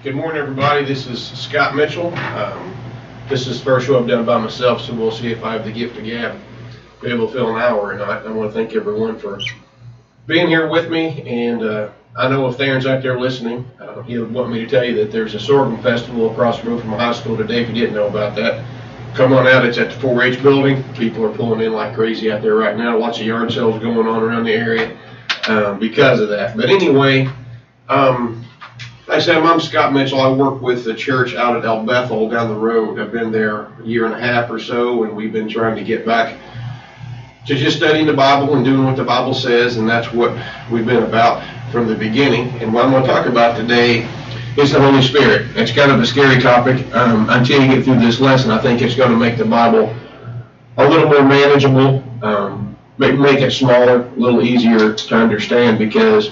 Good morning, everybody. This is Scott Mitchell. This is the first show I've done by myself, so we'll see if I have the gift of gab, be able to fill an hour or not. I want to thank everyone for being here with me, and I know if Theron's out there listening, he'll want me to tell you that there's a sorghum festival across the road from my high school today, if you didn't know about that. Come on out, it's at the 4-H building. People are pulling in like crazy out there right now. Lots of yard sales going on around the area because of that. But anyway, like I said, I'm Scott Mitchell. I work with the church out at El Bethel down the road. I've been there a year and a half or so, and we've been trying to get back to just studying the Bible and doing what the Bible says, and that's what we've been about from the beginning. And what I'm going to talk about today is the Holy Spirit. It's kind of a scary topic. Until you get through this lesson, I think it's going to make the Bible a little more manageable, make it smaller, a little easier to understand, because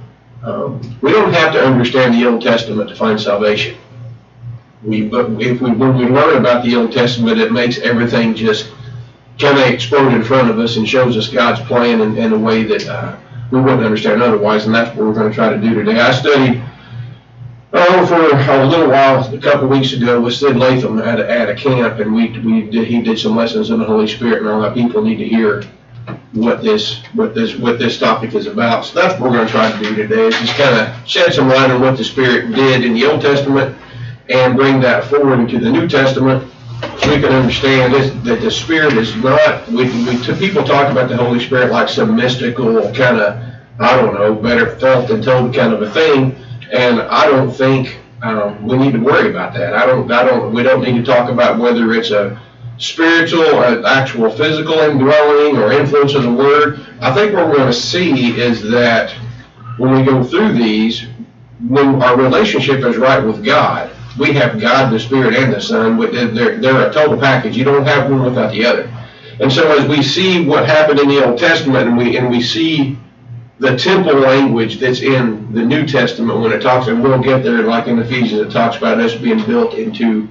we don't have to understand the Old Testament to find salvation. When we learn about the Old Testament, it makes everything just kind of explode in front of us and shows us God's plan in a way that we wouldn't understand otherwise, and that's what we're going to try to do today. I studied for a little while, a couple of weeks ago, with Sid Latham at a camp, and he did some lessons on the Holy Spirit, and all that. People need to hear what this topic is about. So that's what we're going to try to do today, is just kind of shed some light on what the Spirit did in the Old Testament and bring that forward into the New Testament, so we can understand that the Spirit is not, people talk about the Holy Spirit like some mystical kind of, I don't know, better felt than told kind of a thing, and I don't think we need to worry about that. We don't need to talk about whether it's a spiritual, actual physical indwelling or influence of the Word. I think what we're going to see is that when we go through these, when our relationship is right with God, we have God, the Spirit, and the Son. They're a total package. You don't have one without the other. And so as we see what happened in the Old Testament, and we see the temple language that's in the New Testament when it talks, and we'll get there, like in Ephesians, it talks about us being built into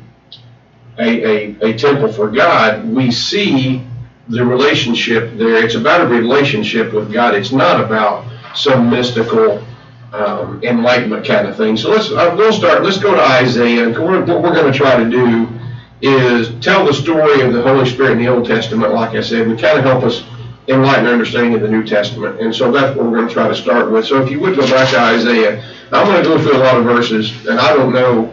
a temple for God. We see the relationship there. It's about a relationship with God. It's not about some mystical enlightenment kind of thing. So let's go to Isaiah. And what we're going to try to do is tell the story of the Holy Spirit in the Old Testament. Like I said, we kind of help us enlighten our understanding of the New Testament. And so that's what we're going to try to start with. So if you would go back to Isaiah, I'm going to go through a lot of verses, and I don't know,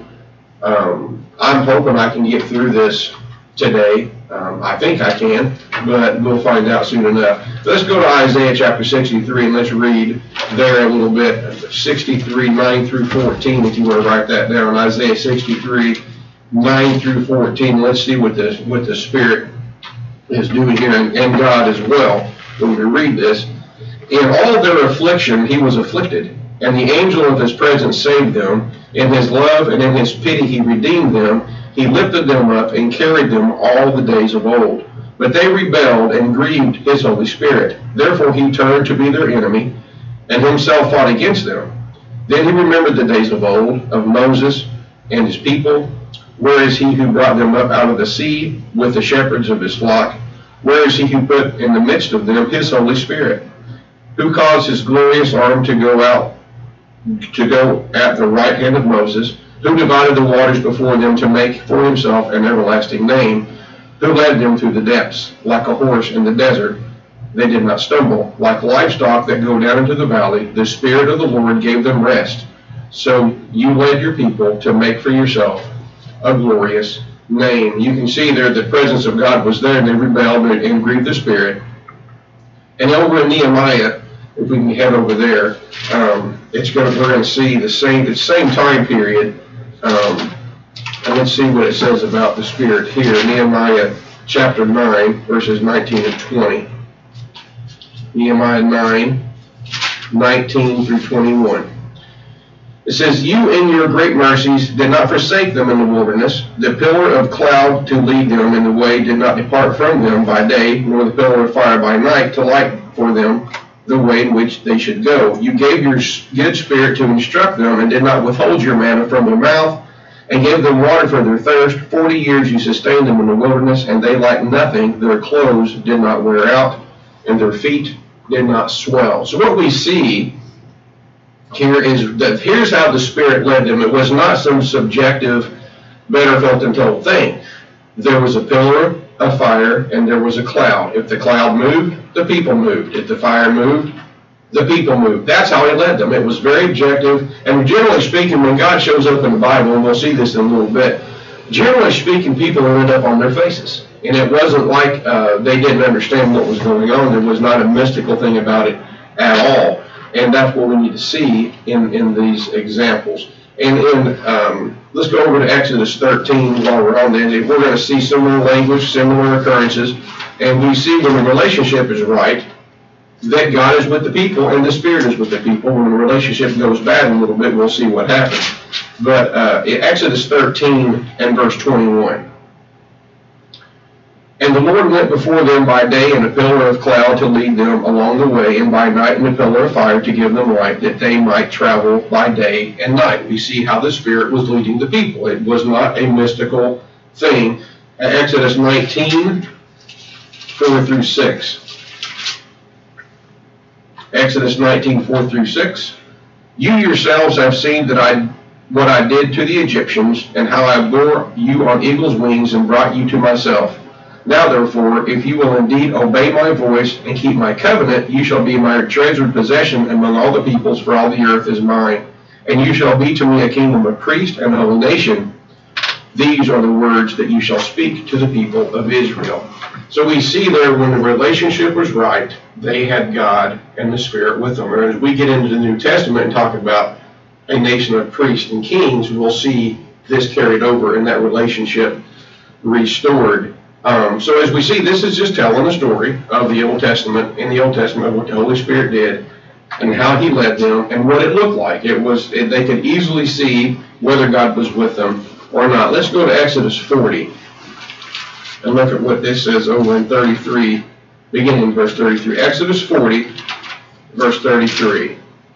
I'm hoping I can get through this today. I think I can, but we'll find out soon enough. Let's go to Isaiah chapter 63, and let's read there a little bit. 63, 9 through 14, if you want to write that down. Isaiah 63, 9 through 14. Let's see what the Spirit is doing here, and God as well, when we read this. In all their affliction he was afflicted, and the angel of his presence saved them. In his love and in his pity he redeemed them. He lifted them up and carried them all the days of old. But they rebelled and grieved his Holy Spirit. Therefore he turned to be their enemy, and himself fought against them. Then he remembered the days of old, of Moses and his people. Where is he who brought them up out of the sea with the shepherds of his flock? Where is he who put in the midst of them his Holy Spirit? Who caused his glorious arm to go at the right hand of Moses? Who divided the waters before them to make for himself an everlasting name? Who led them through the depths, like a horse in the desert? They did not stumble. Like livestock that go down into the valley, the Spirit of the Lord gave them rest. So you led your people to make for yourself a glorious name. You can see there the presence of God was there, and they rebelled and grieved the Spirit. And over in Nehemiah, if we can head over there, we're going to see the same time period. And let's see what it says about the Spirit here. Nehemiah chapter 9, verses 19 and 20. Nehemiah 9, 19 through 21. It says, you in your great mercies did not forsake them in the wilderness. The pillar of cloud to lead them in the way did not depart from them by day, nor the pillar of fire by night to light for them the way in which they should go. You gave your good Spirit to instruct them, and did not withhold your manna from their mouth, and gave them water for their thirst. 40 years you sustained them in the wilderness, and they lacked nothing. Their clothes did not wear out, and their feet did not swell. So what we see Here's how the Spirit led them. It was not some subjective, better felt than told thing. There was a pillar of fire and there was a cloud. If the cloud moved, the people moved. If the fire moved, the people moved. That's how he led them. It was very objective. And generally speaking, when God shows up in the Bible, and we'll see this in a little bit, generally speaking, people end up on their faces. And it wasn't like they didn't understand what was going on. There was not a mystical thing about it at all. And that's what we need to see in these examples. And let's go over to Exodus 13 while we're on there. We're going to see similar language, similar occurrences. And we see when the relationship is right, that God is with the people and the Spirit is with the people. When the relationship goes bad a little bit, we'll see what happens. But Exodus 13 and verse 21. And the Lord went before them by day in a pillar of cloud to lead them along the way, and by night in a pillar of fire to give them light, that they might travel by day and night. We see how the Spirit was leading the people. It was not a mystical thing. Exodus 19, 4 through 6. Exodus 19, 4 through 6. You yourselves have seen what I did to the Egyptians, and how I bore you on eagle's wings and brought you to myself. Now therefore, if you will indeed obey my voice and keep my covenant, you shall be my treasured possession among all the peoples, for all the earth is mine. And you shall be to me a kingdom of priests and a holy nation. These are the words that you shall speak to the people of Israel. So we see there when the relationship was right, they had God and the Spirit with them. And as we get into the New Testament and talk about a nation of priests and kings, we'll see this carried over and that relationship restored. So as we see, this is just telling the story of the Old Testament, in the Old Testament, what the Holy Spirit did and how he led them and what it looked like. They could easily see whether God was with them or not. Let's go to Exodus 40 and look at what this says over in 33, beginning in verse 33. Exodus 40, verse 33.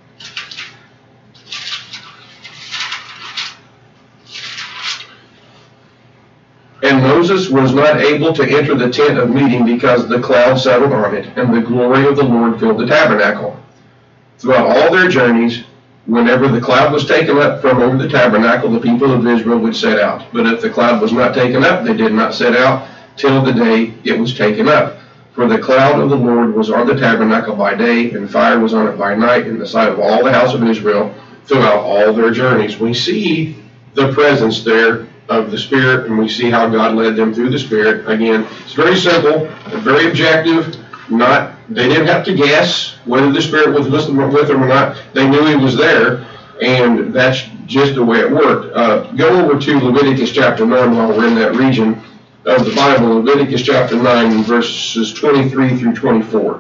And Moses was not able to enter the tent of meeting because the cloud settled on it, and the glory of the Lord filled the tabernacle. Throughout all their journeys, whenever the cloud was taken up from over the tabernacle, the people of Israel would set out. But if the cloud was not taken up, they did not set out till the day it was taken up. For the cloud of the Lord was on the tabernacle by day, and fire was on it by night, in the sight of all the house of Israel throughout all their journeys. We see the presence there of the Spirit, and we see how God led them through the Spirit. Again, it's very simple, very objective. They didn't have to guess whether the Spirit was listening with them or not. They knew he was there, and that's just the way it worked. Go over to Leviticus chapter 9 while we're in that region of the Bible. Leviticus chapter 9, verses 23 through 24.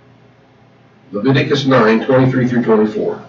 Leviticus 9, 23 through 24.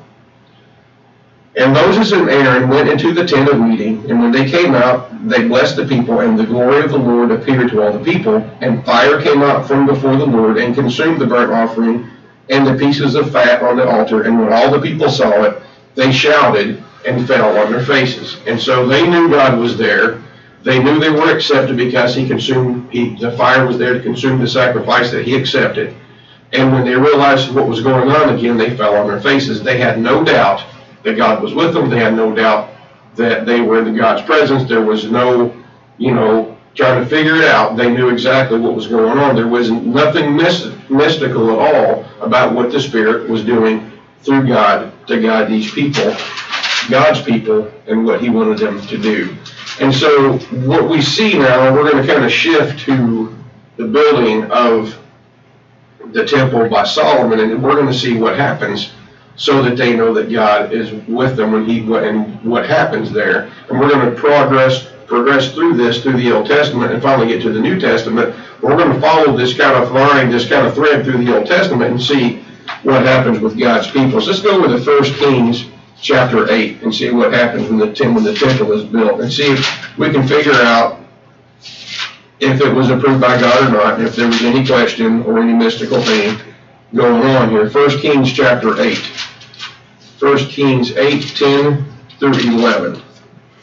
And Moses and Aaron went into the tent of meeting, and when they came out, they blessed the people, and the glory of the Lord appeared to all the people. And fire came out from before the Lord, and consumed the burnt offering, and the pieces of fat on the altar. And when all the people saw it, they shouted and fell on their faces. And so they knew God was there. They knew they were accepted because the fire was there to consume the sacrifice that he accepted. And when they realized what was going on again, they fell on their faces. They had no doubt that God was with them. They had no doubt that they were in God's presence. There was no, trying to figure it out. They knew exactly what was going on. There was nothing mystical at all about what the Spirit was doing through God to guide these people, God's people, and what he wanted them to do. And so what we see now, we're going to kind of shift to the building of the temple by Solomon, and we're going to see what happens so that they know that God is with them and what happens there. And we're going to progress through the Old Testament and finally get to the New Testament. We're going to follow this kind of line, this kind of thread through the Old Testament and see what happens with God's people. So let's go with the 1 Kings chapter 8 and see what happens when the temple is built, and see if we can figure out if it was approved by God or not, if there was any question or any mystical thing going on here. 1 Kings chapter 8. 1 Kings 8, 10 through 11. It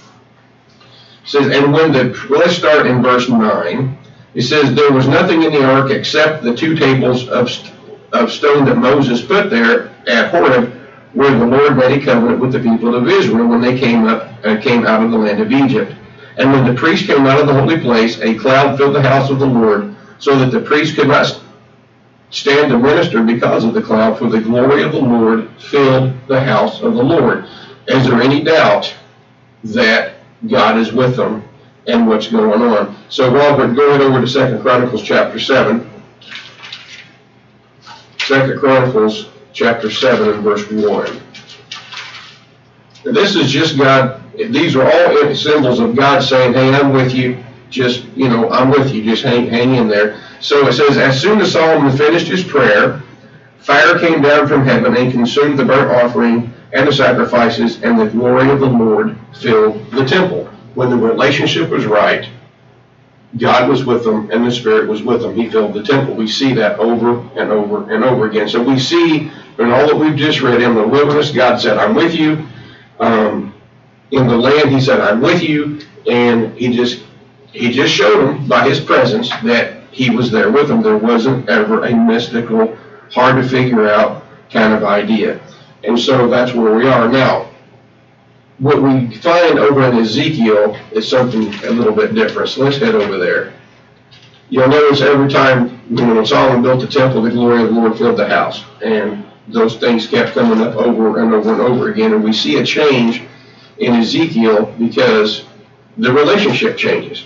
says, and let's start in verse 9. It says, there was nothing in the ark except the two tables of stone that Moses put there at Horeb, where the Lord made a covenant with the people of Israel when they came out of the land of Egypt. And when the priest came out of the holy place, a cloud filled the house of the Lord, so that the priest could not stand to minister because of the cloud, for the glory of the Lord filled the house of the Lord. Is there any doubt that God is with them and what's going on? So Robert, going over to 2 Chronicles chapter 7. 2 Chronicles chapter 7 and verse 1. This is just God. These are all symbols of God saying, hey, I'm with you. Just, I'm with you. Just hang in there. So it says, as soon as Solomon finished his prayer, fire came down from heaven and consumed the burnt offering and the sacrifices, and the glory of the Lord filled the temple. When the relationship was right, God was with them and the Spirit was with them. He filled the temple. We see that over and over and over again. So we see in all that we've just read, in the wilderness, God said, I'm with you. In the land, he said, I'm with you. And he just showed them by his presence that he was there with them. There wasn't ever a mystical, hard to figure out kind of idea. And so that's where we are now. What we find over in Ezekiel is something a little bit different. So let's head over there. You'll notice every time when Solomon built the temple, the glory of the Lord filled the house. And those things kept coming up over and over and over again. And we see a change in Ezekiel because the relationship changes.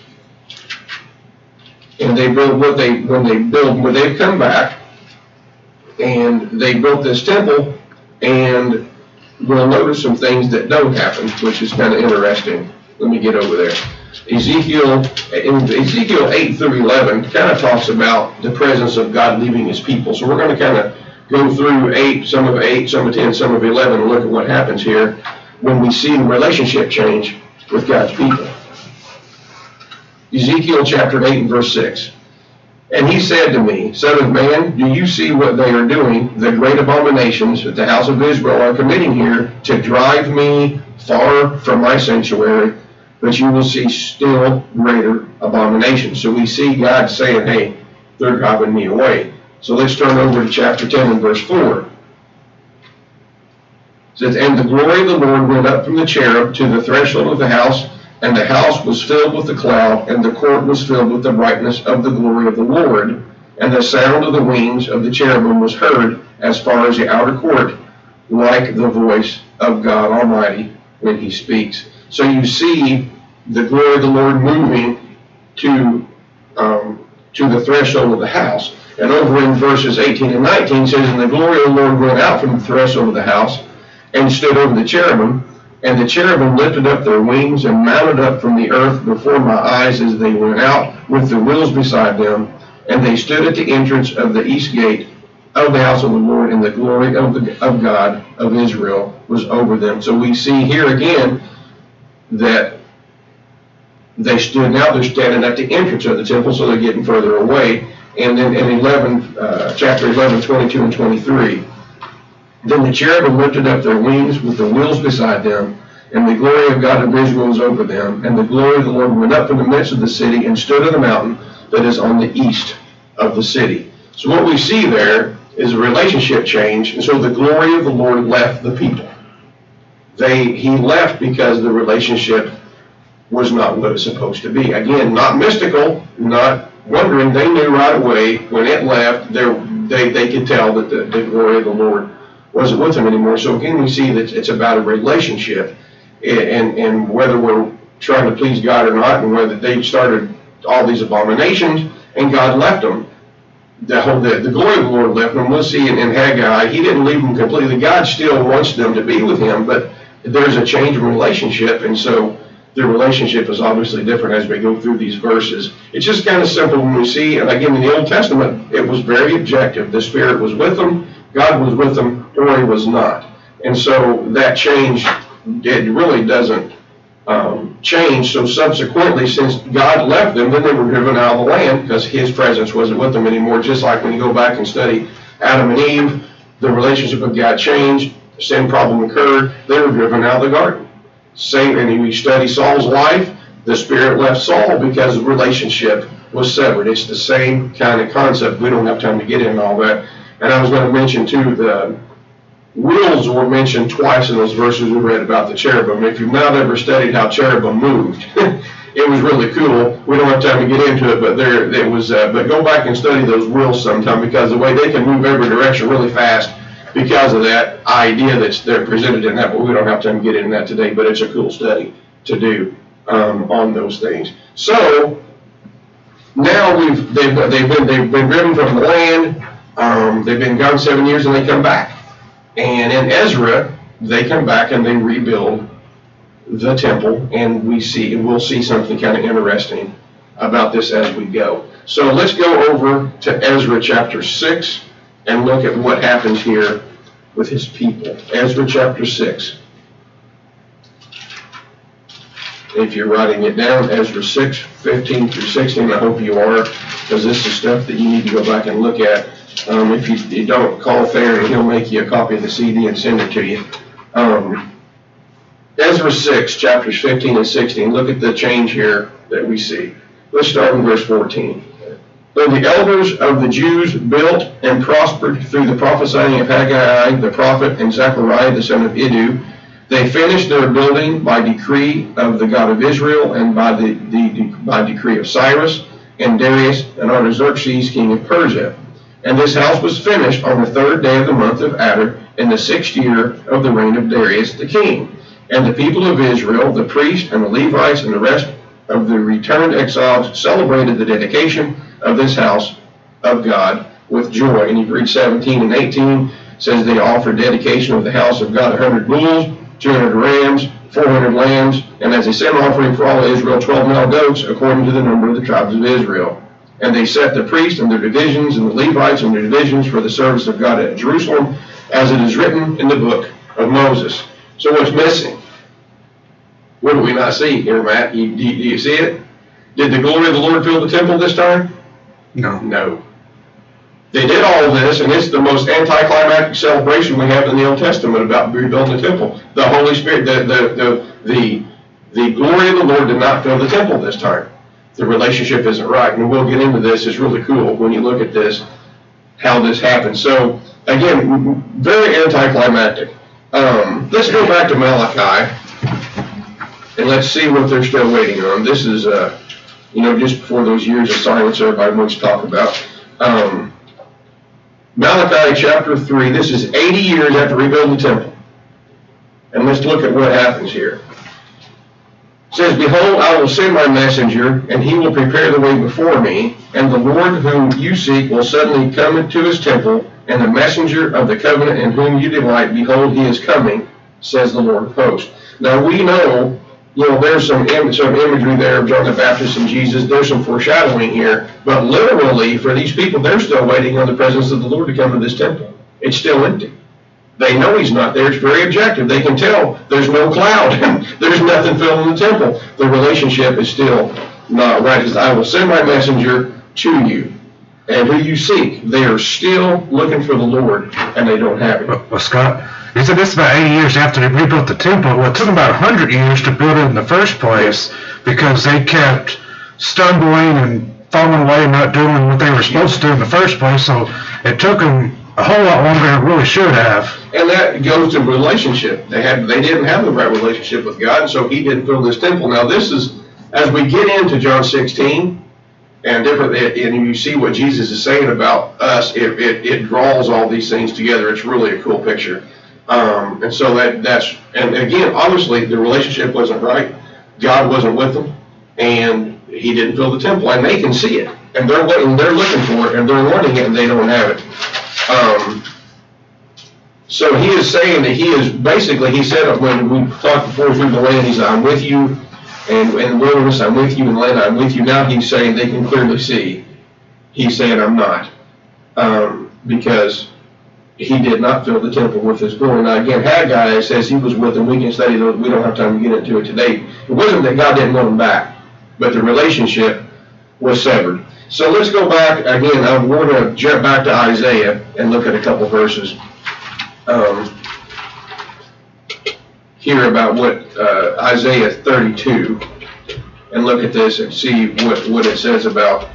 And they build when they've come back and they built this temple, and we'll notice some things that don't happen, which is kind of interesting. Let me get over there. Ezekiel 8 through 11 kind of talks about the presence of God leaving his people. So we're going to kind of go through 8, some of 10, some of 11, and look at what happens here when we see the relationship change with God's people. Ezekiel chapter 8 and verse 6. And he said to me, Son of man, do you see what they are doing, the great abominations that the house of Israel are committing here, to drive me far from my sanctuary? But you will see still greater abominations. So we see God saying, hey, they're driving me away. So let's turn over to chapter 10 and verse 4. It says, and the glory of the Lord went up from the cherub to the threshold of the house, and the house was filled with the cloud, and the court was filled with the brightness of the glory of the Lord. And the sound of the wings of the cherubim was heard as far as the outer court, like the voice of God Almighty when he speaks. So you see the glory of the Lord moving to the threshold of the house. And over in verses 18 and 19 says, and the glory of the Lord went out from the threshold of the house and stood over the cherubim. And the cherubim lifted up their wings and mounted up from the earth before my eyes as they went out, with the wheels beside them. And they stood at the entrance of the east gate of the house of the Lord, and the glory of God of Israel was over them. So we see here again that they stood. Now they're standing at the entrance of the temple, so they're getting further away. And then in chapter 11, 22 and 23. Then the cherubim lifted up their wings with the wheels beside them, and the glory of God of Israel was over them. And the glory of the Lord went up from the midst of the city and stood on the mountain that is on the east of the city. So what we see there is a relationship change, and so the glory of the Lord left the people. He left because the relationship was not what it's supposed to be. Again, not mystical, not wondering. They knew right away when it left. They could tell that the glory of the Lord wasn't with them anymore. So again, we see that it's about a relationship, and whether we're trying to please God or not, and whether they started all these abominations and God left them. The glory of the Lord left them. We'll see in Haggai, he didn't leave them completely. God still wants them to be with him, but there's a change in relationship, and so the relationship is obviously different as we go through these verses. It's just kind of simple when we see, and again in the Old Testament, it was very objective. The Spirit was with them, God was with them, or he was not. And so that change, it really doesn't change. So subsequently, since God left them, then they were driven out of the land because his presence wasn't with them anymore. Just like when you go back and study Adam and Eve, the relationship with God changed, the sin problem occurred, they were driven out of the garden. Same, and you study Saul's life, the Spirit left Saul because the relationship was severed. It's the same kind of concept. We don't have time to get into all that. And I was going to mention too, wheels were mentioned twice in those verses we read about the cherubim. If you've not ever studied how cherubim moved, it was really cool. We don't have time to get into it, but but go back and study those wheels sometime, because the way they can move every direction really fast because of that idea they're presented in that. But we don't have time to get into that today, but it's a cool study to do on those things. So now they've been driven from the land. They've been gone 7 years, and they come back. And in Ezra, they come back and they rebuild the temple, and we'll see something kind of interesting about this as we go. So let's go over to Ezra chapter 6 and look at what happens here with his people. Ezra chapter 6. If you're writing it down, Ezra 6, 15 through 16, I hope you are, because this is stuff that you need to go back and look at. If you don't, call Farron and he'll make you a copy of the CD and send it to you. Ezra 6, chapters 15 and 16, look at the change here that we see. Let's start in verse 14. When the elders of the Jews built and prospered through the prophesying of Haggai the prophet and Zechariah the son of Iddu, they finished their building by decree of the God of Israel and by decree of Cyrus and Darius and Artaxerxes king of Persia. And this house was finished on the 3rd day of the month of Adar in the 6th year of the reign of Darius the king. And the people of Israel, the priests and the Levites and the rest of the returned exiles celebrated the dedication of this house of God with joy. And you read 17 and 18, says they offered dedication of the house of God 100 bulls, 200 rams, 400 lambs, and as a sin offering for all Israel, 12 male goats, according to the number of the tribes of Israel. And they set the priests and their divisions and the Levites and their divisions for the service of God at Jerusalem, as it is written in the book of Moses. So what's missing? What do we not see here, Matt? Do you see it? Did the glory of the Lord fill the temple this time? No. No. They did all of this, and it's the most anticlimactic celebration we have in the Old Testament about rebuilding the temple. The Holy Spirit, the glory of the Lord did not fill the temple this time. The relationship isn't right, and we'll get into this. It's really cool when you look at this, how this happened. So, again, very anticlimactic. Let's go back to Malachi, and let's see what they're still waiting on. This is, just before those years of silence everybody wants to talk about. Malachi chapter 3, this is 80 years after rebuilding the temple. And let's look at what happens here. It says, Behold, I will send my messenger, and he will prepare the way before me, and the Lord whom you seek will suddenly come into his temple, and the messenger of the covenant in whom you delight, behold, he is coming, says the Lord of hosts. Now we know, there's some imagery there of John the Baptist and Jesus. There's some foreshadowing here, but literally for these people, they're still waiting on the presence of the Lord to come to this temple. It's still empty. They know he's not there. It's very objective. They can tell there's no cloud. There's nothing filling the temple. The relationship is still not right. I will send my messenger to you, and who you seek, they are still looking for the Lord, and they don't have it. Well, Scott, you said this about 80 years after they rebuilt the temple. Well, it took them about 100 years to build it in the first place, because they kept stumbling and falling away and not doing what they were supposed to do in the first place. So it took them a whole lot longer than it really should have. And that goes to relationship. They didn't have the right relationship with God, and so he didn't fill this temple. Now this is, as we get into John 16, and you see what Jesus is saying about us, it draws all these things together. It's really a cool picture. And so and again, obviously the relationship wasn't right. God wasn't with them, and he didn't fill the temple, and they can see it, and they're looking for it, and they're wanting it, and they don't have it. So he is saying that he said when we talked before through the land, he said, I'm with you, and in the wilderness I'm with you, in the land I'm with you. Now he's saying they can clearly see. He's saying I'm not, because he did not fill the temple with his glory. Now again, Haggai says he was with them. We can study those. We don't have time to get into it today. It wasn't that God didn't want them back, but the relationship was severed. So let's go back again. We're going to jump back to Isaiah and look at a couple verses here about what Isaiah 32, and look at this and see what it says about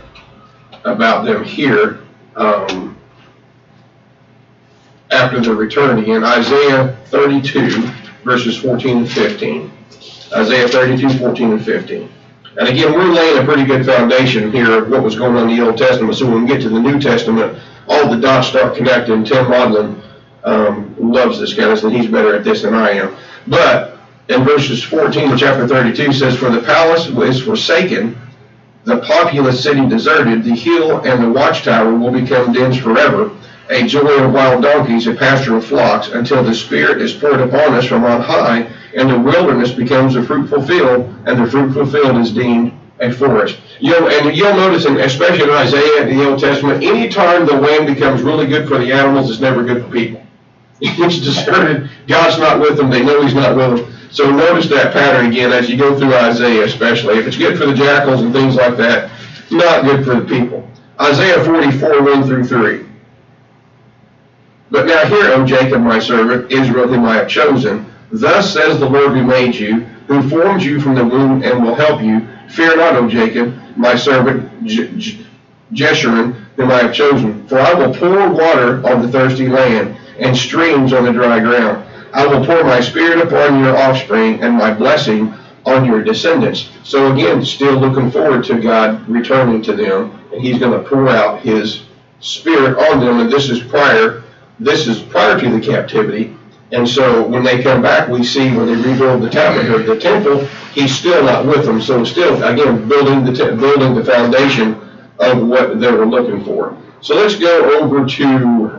after the return again. Isaiah 32, verses 14 and 15. Isaiah 32, 14 and 15. And again, we're laying a pretty good foundation here of what was going on in the Old Testament, so when we get to the New Testament, all the dots start connecting. Tim Modlin loves this kind of thing. He's better at this than I am. But in verses 14 of chapter 32 says, "For the palace is forsaken, the populous city deserted, the hill and the watchtower will become dens forever, a joy of wild donkeys, a pasture of flocks, until the Spirit is poured upon us from on high, and the wilderness becomes a fruitful field, and the fruitful field is deemed a forest." You'll notice, especially in Isaiah in the Old Testament, anytime the land becomes really good for the animals, it's never good for people. It's deserted. God's not with them. They know He's not with them. So notice that pattern again as you go through Isaiah, especially. If it's good for the jackals and things like that, not good for the people. Isaiah 44, 1 through 3. "But now hear, O Jacob, my servant, Israel, whom I have chosen. Thus says the Lord who made you, who formed you from the womb and will help you. Fear not, O Jacob, my servant, Jeshurun, whom I have chosen. For I will pour water on the thirsty land, and streams on the dry ground. I will pour my Spirit upon your offspring, and my blessing on your descendants." So again, still looking forward to God returning to them, and He's going to pour out His Spirit on them, and this is prior to the captivity. And so when they come back, we see when they rebuild the tabernacle, the temple, He's still not with them. So still, again, building the foundation of what they were looking for. So let's go over to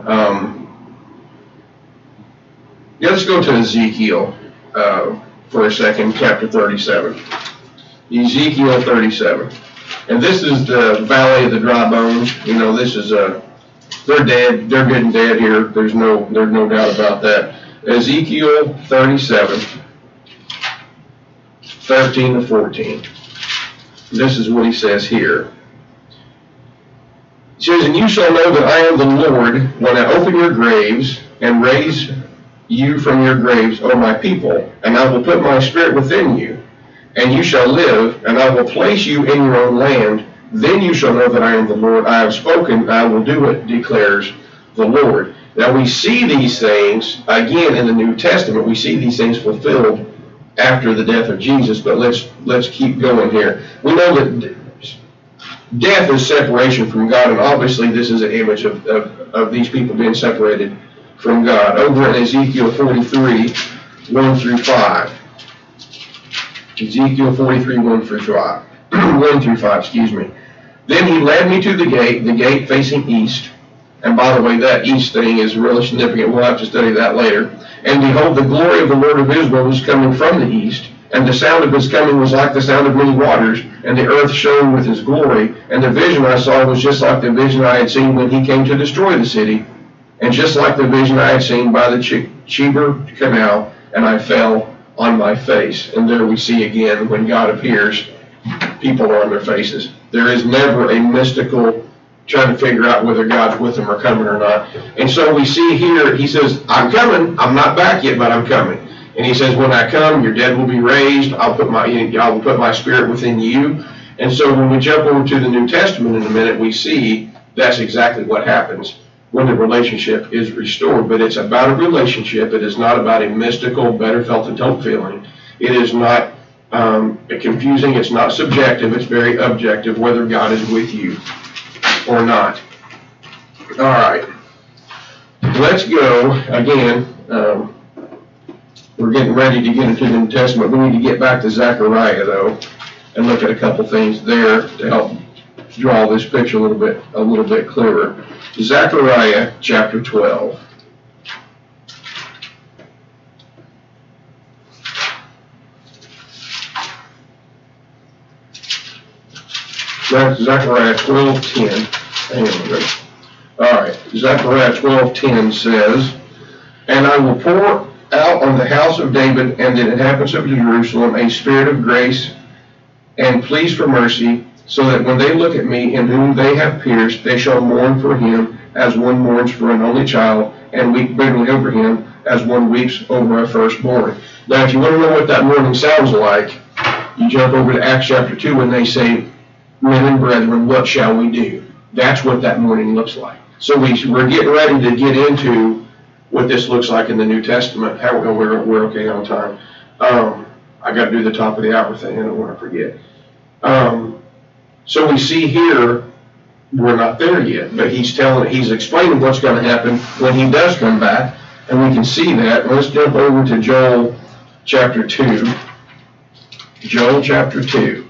let's go to Ezekiel for a second, chapter 37. Ezekiel 37. And this is the valley of the dry bones. You know, this is they're dead. They're good and dead here. There's no doubt about that. Ezekiel 37, 13 to 14. This is what he says here. He says, "And you shall know that I am the Lord when I open your graves and raise you from your graves, O my people, and I will put my Spirit within you, and you shall live, and I will place you in your own land. Then you shall know that I am the Lord. I have spoken, I will do it, declares the Lord." Now we see these things, again in the New Testament, we see these things fulfilled after the death of Jesus, but let's keep going here. We know that death is separation from God, and obviously this is an image of these people being separated from God. Over in Ezekiel 43, 1 through 5. Ezekiel 43, 1 through 5. 1 through 5, excuse me. "Then he led me to the gate facing east." And by the way, that east thing is really significant. We'll have to study that later. "And behold, the glory of the Lord of Israel was coming from the east, and the sound of his coming was like the sound of many waters, and the earth shone with his glory. And the vision I saw was just like the vision I had seen when he came to destroy the city, and just like the vision I had seen by the Chebar Canal, and I fell on my face." And there we see again, when God appears, people are on their faces. There is never a mystical trying to figure out whether God's with them or coming or not. And so we see here, he says, "I'm coming. I'm not back yet, but I'm coming." And he says, "When I come, your dead will be raised. I will put my Spirit within you." And so when we jump over to the New Testament in a minute, we see that's exactly what happens when the relationship is restored. But it's about a relationship. It is not about a mystical, better felt at home feeling. It is not confusing. It's not subjective. It's very objective, whether God is with you or not. All right. Let's go again. We're getting ready to get into the New Testament. We need to get back to Zechariah, though, and look at a couple things there to help draw this picture a little bit clearer. Zechariah chapter 12. Zechariah 12:10. Hang on a minute. All right. Zechariah 12:10 says, "And I will pour out on the house of David and the inhabitants of Jerusalem a spirit of grace and pleas for mercy, so that when they look at me in whom they have pierced, they shall mourn for him as one mourns for an only child, and weep bitterly over him as one weeps over a firstborn." Now, if you want to know what that mourning sounds like, you jump over to Acts chapter 2 when they say, "Men and brethren, what shall we do?" That's what that mourning looks like. So we're getting ready to get into what this looks like in the New Testament. How we're okay on time. I got to do the top of the hour thing. I don't want to forget. So we see here, we're not there yet, but he's explaining what's going to happen when he does come back, and we can see that. Let's jump over to Joel chapter 2. Joel chapter 2.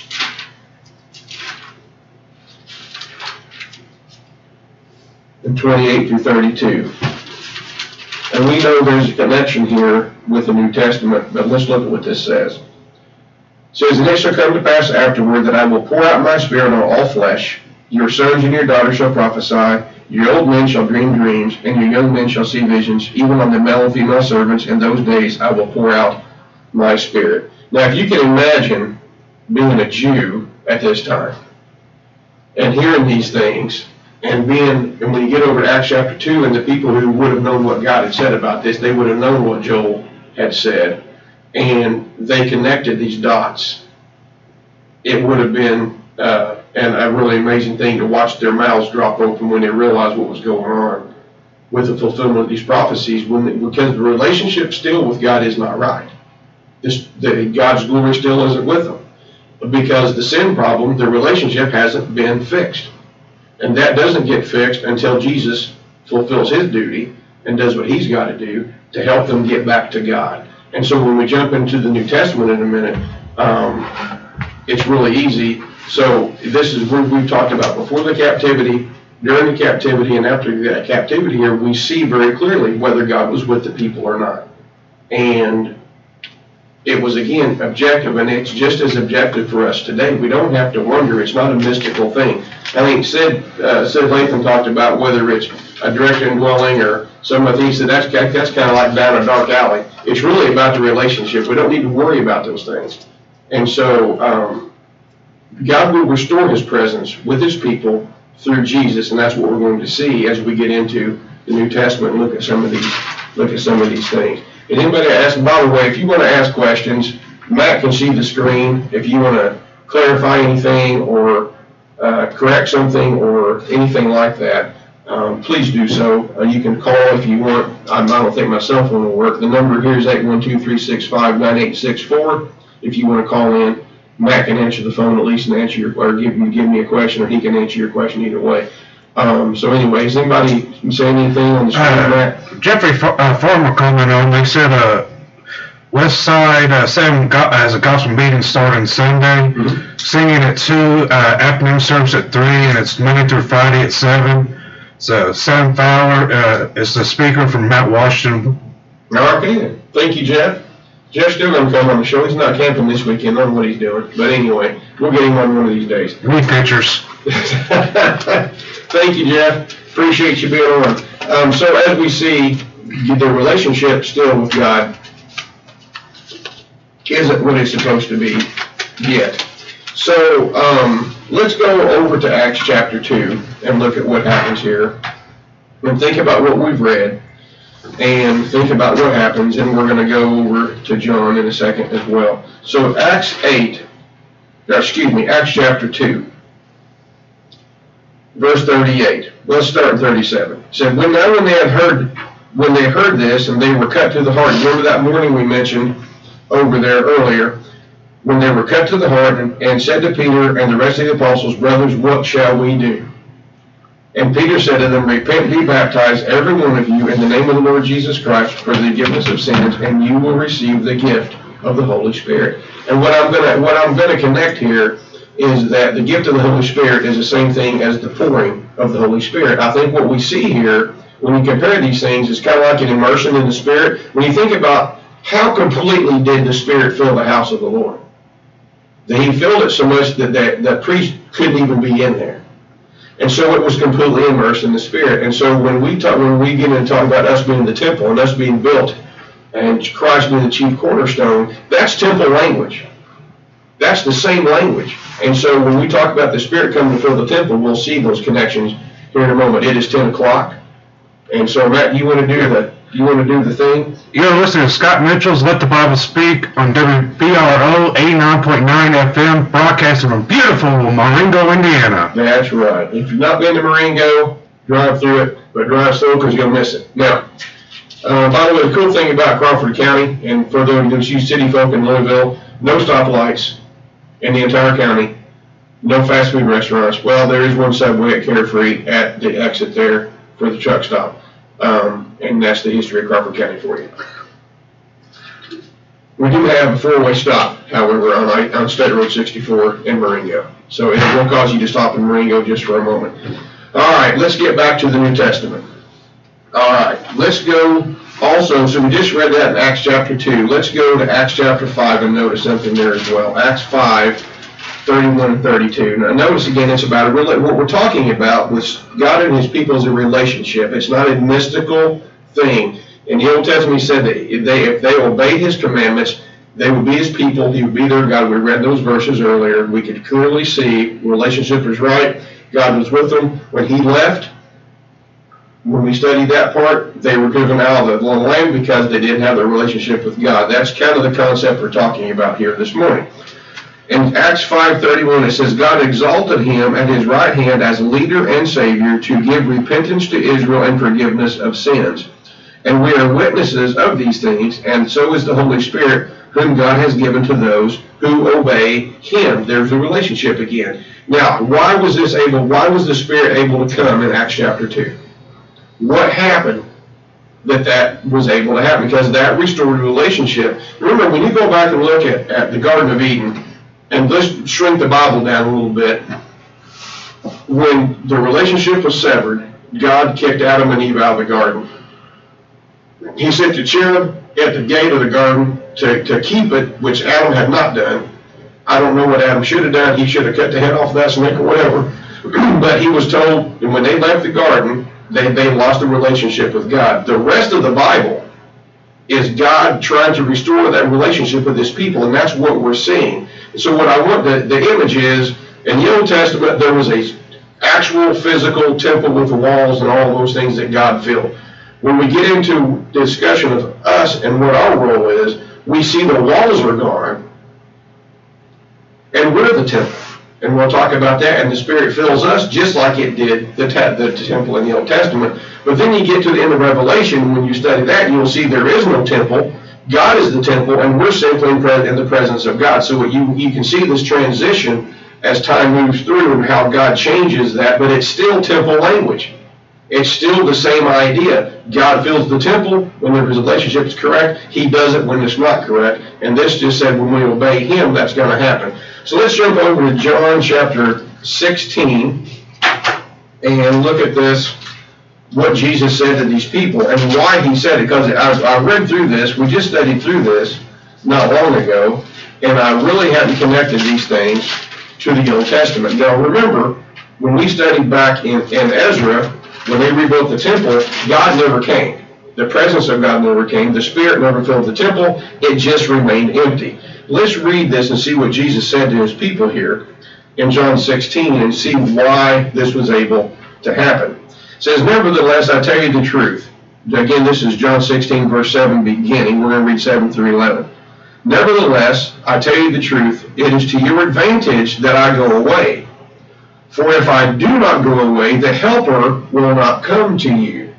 And 28 through 32. And we know there's a connection here with the New Testament, but let's look at what this says. It says, "And it shall come to pass afterward that I will pour out my spirit on all flesh. Your sons and your daughters shall prophesy. Your old men shall dream dreams, and your young men shall see visions. Even on the male and female servants in those days I will pour out my spirit." Now, if you can imagine being a Jew at this time and hearing these things, and when you get over to Acts chapter 2, and the people who would have known what God had said about this, they would have known what Joel had said, and they connected these dots. It would have been and a really amazing thing to watch their mouths drop open when they realized what was going on with the fulfillment of these prophecies, because the relationship still with God is not right. God's glory still isn't with them, because the sin problem, the relationship hasn't been fixed. And that doesn't get fixed until Jesus fulfills his duty and does what he's got to do to help them get back to God. And so when we jump into the New Testament in a minute, it's really easy. So this is what we've talked about before the captivity, during the captivity, and after the captivity here, we see very clearly whether God was with the people or not. And it was, again, objective, and it's just as objective for us today. We don't have to wonder. It's not a mystical thing. I think Sid Latham talked about whether it's a direct indwelling or some of the things. That's kind of like down a dark alley. It's really about the relationship. We don't need to worry about those things. And so God will restore his presence with his people through Jesus, and that's what we're going to see as we get into the New Testament and look at some of these things. And anybody ask, by the way, if you want to ask questions, Matt can see the screen. If you want to clarify anything or correct something or anything like that, please do so. You can call if you want. I don't think my cell phone will work. The number here is 812-365-9864. If you want to call in, Matt can answer the phone at least and answer give me a question, or he can answer your question either way. So anyway, is anybody saying anything on the screen, Matt? Jeffrey Farmer comment on, they said West Side 7 has a gospel meeting starting Sunday, singing at 2, afternoon service at 3, and it's Monday through Friday at 7. So Sam Fowler is the speaker from Mount Washington. Okay, thank you, Jeff. Jeff's still going to come on the show. He's not camping this weekend. I don't know what he's doing. But anyway, we'll get him on one of these days. We pictures. Thank you, Jeff. Appreciate you being on. So as we see, the relationship still with God isn't what it's supposed to be yet. So let's go over to Acts chapter 2 and look at what happens here. And think about what we've read. And think about what happens, and we're going to go over to John in a second as well. So Acts chapter 2, verse 38. Let's start in 37. It said, when they heard this, and they were cut to the heart. Remember that morning we mentioned over there earlier, when they were cut to the heart, and said to Peter and the rest of the apostles, brothers, what shall we do? And Peter said to them, repent and be baptized, every one of you, in the name of the Lord Jesus Christ, for the forgiveness of sins, and you will receive the gift of the Holy Spirit. And what I'm gonna connect here is that the gift of the Holy Spirit is the same thing as the pouring of the Holy Spirit. I think what we see here, when we compare these things, is kind of like an immersion in the Spirit. When you think about how completely did the Spirit fill the house of the Lord, that he filled it so much that the priest couldn't even be in there. And so it was completely immersed in the Spirit. And so when we get into talking about us being the temple and us being built and Christ being the chief cornerstone, that's temple language. That's the same language. And so when we talk about the Spirit coming to fill the temple, we'll see those connections here in a moment. It is 10 o'clock. And so Matt, you want to do the thing? You're listening to Scott Mitchell's Let the Bible Speak on WBRO 89.9 FM, broadcasting from beautiful Marengo, Indiana. That's right. If you've not been to Marengo, drive through it, but drive slow because you'll miss it. Now, By the way, the cool thing about Crawford County, and for those of you city folk in Louisville, no stoplights in the entire county, no fast food restaurants. Well, there is one Subway at Carefree at the exit there for the truck stop. And that's the history of Crawford County for you. We do have a four-way stop, however, on State Road 64 in Marengo. So it will cause you to stop in Marengo just for a moment. All right, let's get back to the New Testament. All right, let's go also, so we just read that in Acts chapter 2. Let's go to Acts chapter 5 and notice something there as well. Acts 5, 31 and 32. Now notice again, it's about what we're talking about with God and his people is a relationship. It's not a mystical thing. In the Old Testament, he said that if they obeyed his commandments, they would be his people, he would be their God. We read those verses earlier. We could clearly see relationship was right. God was with them. When he left, when we studied that part, they were driven out of the land because they didn't have their relationship with God. That's kind of the concept we're talking about here this morning. In Acts 5:31, it says, God exalted him at his right hand as leader and Savior to give repentance to Israel and forgiveness of sins. And we are witnesses of these things, and so is the Holy Spirit, whom God has given to those who obey him. There's the relationship again. Now, why was the Spirit able to come in Acts chapter 2? What happened that was able to happen? Because that restored a relationship. Remember, when you go back and look at the Garden of Eden, and let's shrink the Bible down a little bit, when the relationship was severed, God kicked Adam and Eve out of the garden. He sent the cherub at the gate of the garden to keep it, which Adam had not done. I don't know what Adam should have done. He should have cut the head off that snake or whatever. But he was told, and when they left the garden, they lost the relationship with God. The rest of the Bible is God trying to restore that relationship with his people, and that's what we're seeing. So what I want, the image is, in the Old Testament, there was a actual physical temple with the walls and all those things that God filled. When we get into discussion of us and what our role is, we see the walls are gone, and we're the temple. And we'll talk about that, and the Spirit fills us just like it did the temple in the Old Testament. But then you get to the end of Revelation, when you study that, you'll see there is no temple. God is the temple, and we're simply in the presence of God. So you can see this transition as time moves through and how God changes that, but it's still temple language. It's still the same idea. God fills the temple when the relationship is correct. He does it when it's not correct. And this just said when we obey him, that's going to happen. So let's jump over to John chapter 16 and look at this, what Jesus said to these people and why he said it. Because I read through this. We just studied through this not long ago. And I really hadn't connected these things to the Old Testament. Now remember, when we studied back in Ezra, when they rebuilt the temple, God never came. The presence of God never came. The Spirit never filled the temple. It just remained empty. Let's read this and see what Jesus said to his people here in John 16 and see why this was able to happen. It says, nevertheless, I tell you the truth. Again, this is John 16, verse 7 beginning. We're going to read 7 through 11. Nevertheless, I tell you the truth. It is to your advantage that I go away. For if I do not go away, the Helper will not come to you.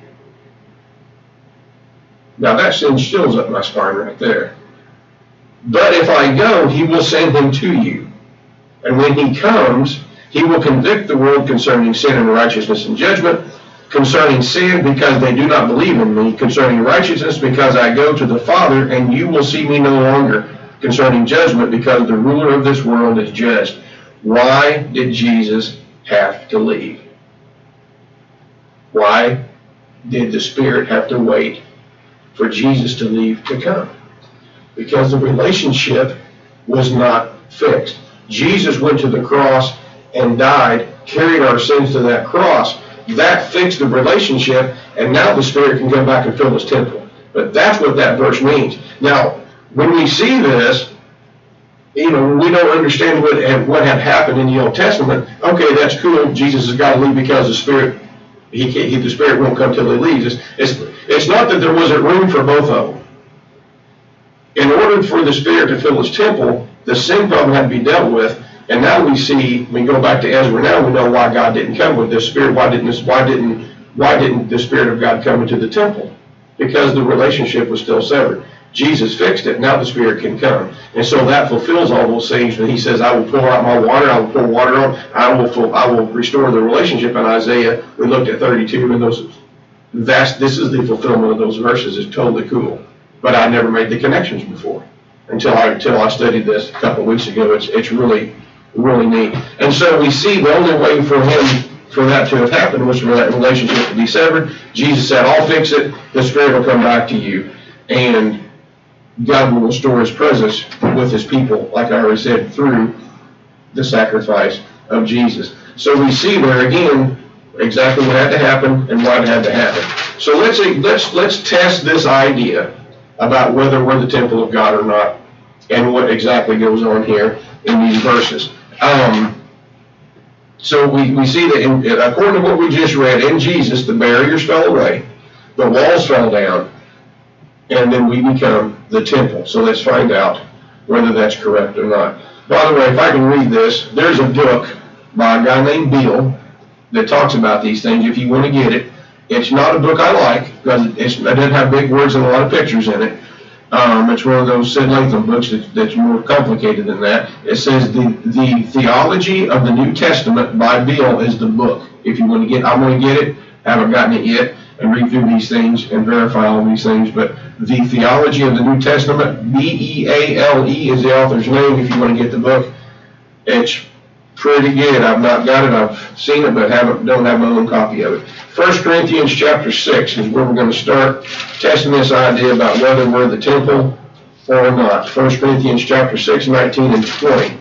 Now that chills up my spine right there. But if I go, he will send him to you. And when he comes, he will convict the world concerning sin and righteousness and judgment. Concerning sin, because they do not believe in me. Concerning righteousness, because I go to the Father, and you will see me no longer. Concerning judgment, because the ruler of this world is judged. Why did Jesus have to leave? Why did the Spirit have to wait for Jesus to leave to come? Because the relationship was not fixed. Jesus went to the cross and died, carried our sins to that cross. That fixed the relationship, and now the Spirit can come back and fill his temple. But that's what that verse means. Now, when we see this, we don't understand what had happened in the Old Testament. Okay, that's cool. Jesus has got to leave because the Spirit, the Spirit won't come till he leaves. It's not that there wasn't room for both of them. In order for the Spirit to fill his temple, the sin problem had to be dealt with. And now we go back to Ezra. Now we know why God didn't come with this Spirit. Why didn't the Spirit of God come into the temple? because the relationship was still severed. Jesus fixed it. Now the Spirit can come. And so that fulfills all those things when he says, I will pour out my water, I will pour water on, I will restore the relationship. In Isaiah, we looked at 32, and this is the fulfillment of those verses. It's totally cool. But I never made the connections before until I studied this a couple of weeks ago. It's really, really neat. And so we see the only way for that to have happened was for that relationship to be severed. Jesus said, I'll fix it. The Spirit will come back to you. And God will restore his presence with his people, like I already said, through the sacrifice of Jesus. So we see there again exactly what had to happen and why it had to happen. So let's test this idea about whether we're the temple of God or not, and what exactly goes on here in these verses. So we see that according to what we just read, in Jesus the barriers fell away, the walls fell down, and then we become the temple. So let's find out whether that's correct or not. By the way, if I can read this, there's a book by a guy named Bill that talks about these things if you want to get it. It's not a book I like because it doesn't have big words and a lot of pictures in it. It's one of those Sid Latham books that's more complicated than that. It says the Theology of the New Testament by Bill is the book. If you want to get, I'm going to get it. Haven't gotten it yet, and read through these things and verify all these things. But the Theology of the New Testament, B-E-A-L-E is the author's name. If you want to get the book, it's pretty good. I've not got it. I've seen it, but don't have my own copy of it. 1 Corinthians chapter 6 is where we're going to start testing this idea about whether we're the temple or not. 1 Corinthians chapter 6, 19 and 20.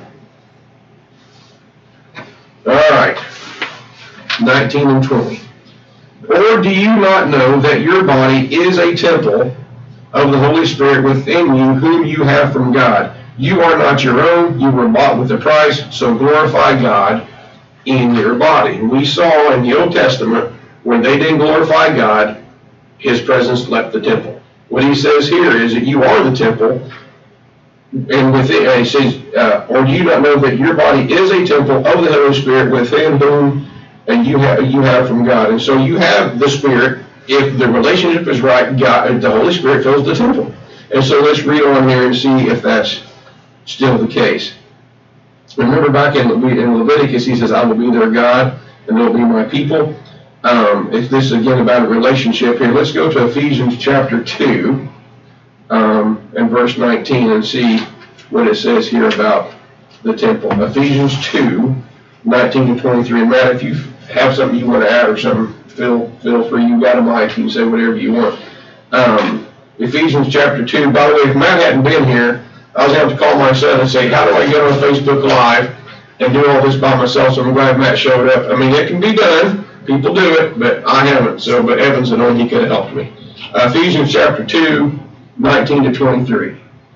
All right, 19 and 20. Or do you not know that your body is a temple of the Holy Spirit within you, whom you have from God? You are not your own, you were bought with a price, so glorify God in your body. And we saw in the Old Testament, when they didn't glorify God, his presence left the temple. What he says here is that you are the temple, and within, he says, or do you not know that your body is a temple of the Holy Spirit within whom you have from God? And so you have the Spirit. If the relationship is right, God, the Holy Spirit fills the temple. And so let's read on here and see if that's still the case. Remember back in Leviticus, he says, I will be their God, and they'll be my people. If this is again about a relationship here, let's go to Ephesians chapter 2 and verse 19 and see what it says here about the temple. Ephesians 2, 19 to 23. And Matt, if you have something you want to add or something, feel free. You've got a mic. You can say whatever you want. Ephesians chapter 2. By the way, if Matt hadn't been here, I was going to have to call my son and say, how do I get on Facebook Live and do all this by myself? So I'm glad Matt showed up. I mean, it can be done. People do it, but I haven't. So, but Evan's the one, he could have helped me. Ephesians chapter 2, 19 to 23.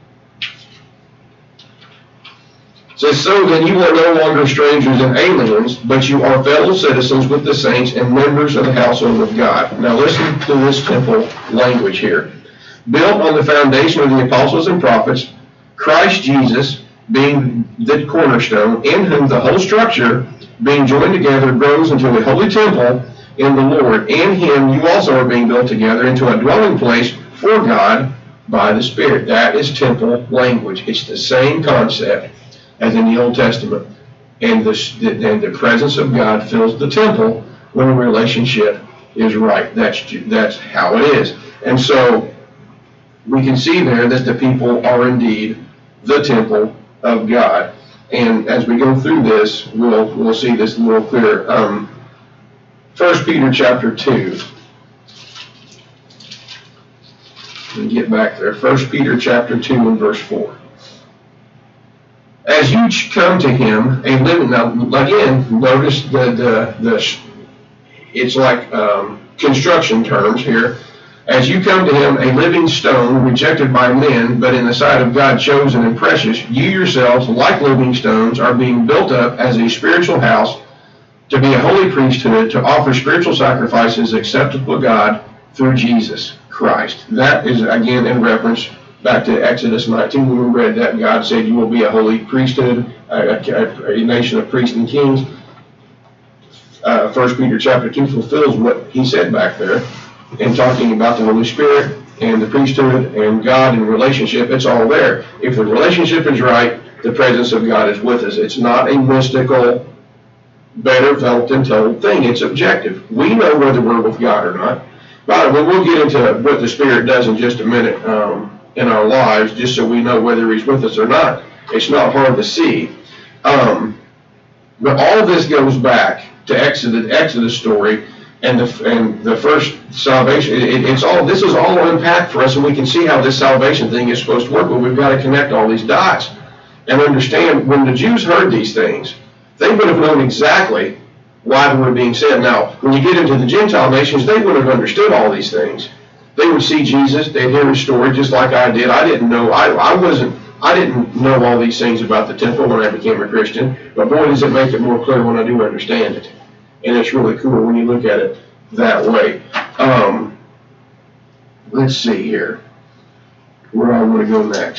It says, so then you are no longer strangers and aliens, but you are fellow citizens with the saints and members of the household of God. Now listen to this temple language here. Built on the foundation of the apostles and prophets, Christ Jesus being the cornerstone, in whom the whole structure, being joined together, grows into a holy temple in the Lord. In him you also are being built together into a dwelling place for God by the Spirit. That is temple language. It's the same concept as in the Old Testament. And the presence of God fills the temple when a relationship is right. That's how it is. And so we can see there that the people are indeed the temple of God. And as we go through this, we'll see this a little clearer. 1 Peter chapter 2. Let me get back there. 1 Peter chapter 2 and verse 4. As you come to him, a living, now again, notice it's like construction terms here. As you come to him, a living stone, rejected by men, but in the sight of God chosen and precious, you yourselves, like living stones, are being built up as a spiritual house, to be a holy priesthood, to offer spiritual sacrifices acceptable to God through Jesus Christ. That is, again, in reference back to Exodus 19, when we read that God said, you will be a holy priesthood, a nation of priests and kings. 1 Peter chapter 2 fulfills what he said back there. and talking about the Holy Spirit and the priesthood and God and relationship, it's all there. If the relationship is right, the presence of God is with us. It's not a mystical, better felt and told thing. It's objective. We know whether we're with God or not. By the way, we'll get into what the Spirit does in just a minute in our lives, just so we know whether He's with us or not. It's not hard to see. But all of this goes back to Exodus story and the first salvation. This is all unpacked for us, and we can see how this salvation thing is supposed to work. But we've got to connect all these dots and understand when the Jews heard these things, they would have known exactly why they were being sent. Now, when you get into the Gentile nations, they would have understood all these things. They would see Jesus, they'd hear his story just like I did. I didn't know, I didn't know all these things about the temple when I became a Christian, but boy, does it make it more clear when I do understand it. And it's really cool when you look at it that way. Let's see here, where I want to go next.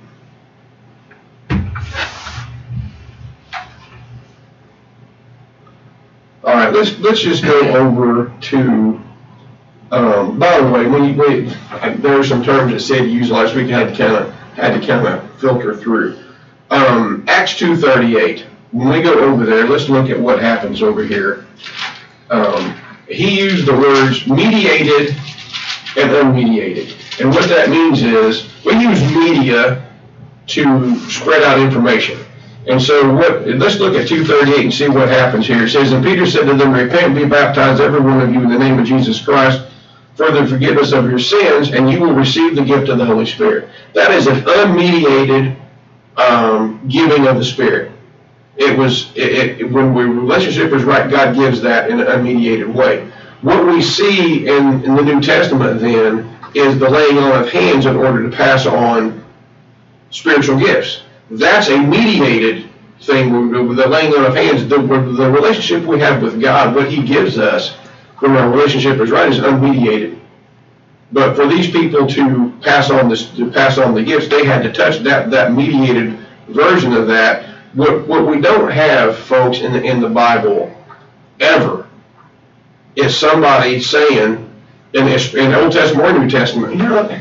All right, let's just go over to. By the way, there were some terms that Sid used last week. I had to kind of filter through. Acts 2:38. When we go over there, let's look at what happens over here. He used the words mediated and unmediated, and what that means is we use media to spread out information. And so let's look at 2:38 and see what happens here. It says, and Peter said to them, repent and be baptized, every one of you, in the name of Jesus Christ, for the forgiveness of your sins, and you will receive the gift of the Holy Spirit. That is an unmediated giving of the Spirit. When the relationship is right, God gives that in an unmediated way. What we see in the New Testament then is the laying on of hands in order to pass on spiritual gifts. That's a mediated thing with the laying on of hands. The relationship we have with God, what He gives us when our relationship is right, is unmediated. But for these people to pass on the gifts, they had to touch that mediated version of that. What we don't have, folks, in the Bible ever is somebody saying in the Old Testament or New Testament, you know,